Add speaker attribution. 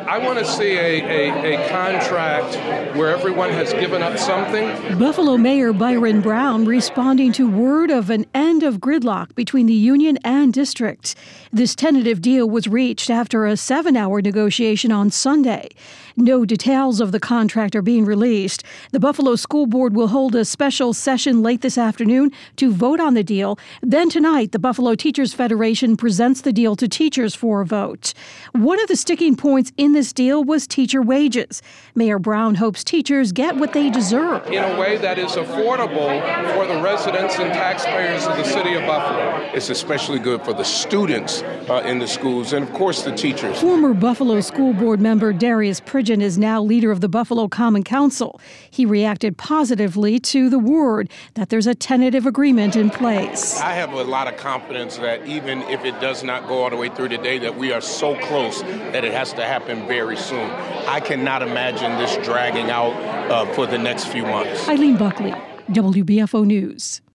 Speaker 1: I want to see a contract where everyone has given up something.
Speaker 2: Buffalo Mayor Byron Brown responding to word of an end of gridlock between the union and district. This tentative deal was reached after a 7-hour negotiation on Sunday. No details of the contract are being released. The Buffalo School Board will hold a special session late this afternoon to vote on the deal. Then tonight, the Buffalo Teachers Federation presents the deal to teachers for a vote. One of the sticking points in this deal was teacher wages. Mayor Brown hopes teachers get what they deserve.
Speaker 1: In a way that is affordable for the residents and taxpayers of the city of Buffalo.
Speaker 3: It's especially good for the students in the schools and, of course, the teachers.
Speaker 2: Former Buffalo School Board member Darius Pridgeon is now leader of the Buffalo Common Council. He reacted positively to the word that there's a tentative agreement in place.
Speaker 3: I have a lot of confidence that even if it does not go all the way through today, that we are so close that it has to happen very soon. I cannot imagine this dragging out for the next few months.
Speaker 2: Eileen Buckley, WBFO News.